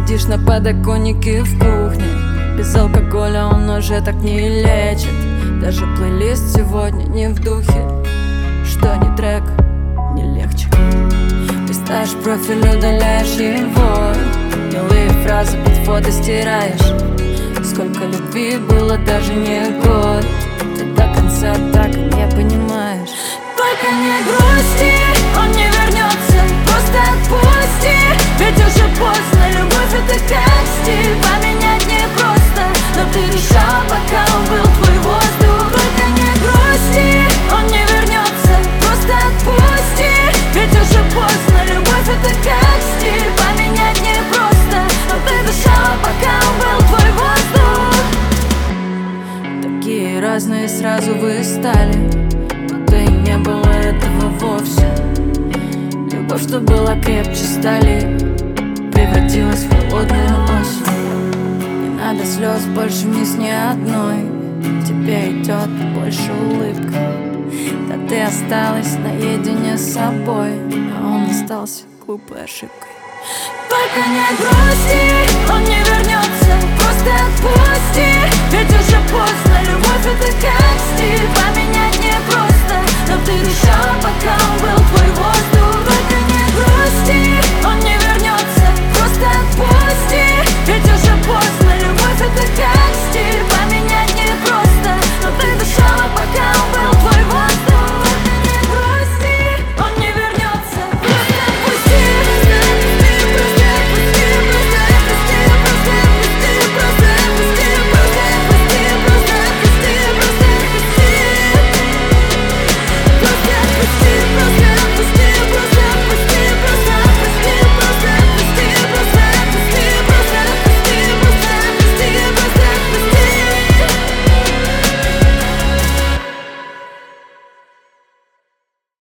Сидишь на подоконнике в кухне, без алкоголя он уже так не лечит. Даже плейлист сегодня не в духе, что ни трек, не легче. Листаешь профиль, удаляешь его, милые фразы под фото стираешь. Сколько любви было, даже не год. Ты до конца так и не понимаешь. Только не грусти, он не вернется, просто отпусти. Ведь уже поздно, любовь это как стиль, поменять непросто, но ты решал, пока он был твой воздух. Только не грусти, он не вернется, просто отпусти. Ведь уже поздно, любовь это как стиль, поменять непросто, но ты решал, пока он был твой воздух. Такие разные сразу вы стали, будто и не было этого вовсе. Любовь, что была крепче стали, превратилась в холодную осень. Не надо слез больше вниз ни одной, тебе идет больше улыбка. Да ты осталась наедине с собой, а он остался глупой ошибкой. Только не грусти, он не вернется, просто отпусти. Ведь уже поздно, любовь это как стиль, поменять непросто, но ты решал, пока он был твой воздух. Только не грусти, он не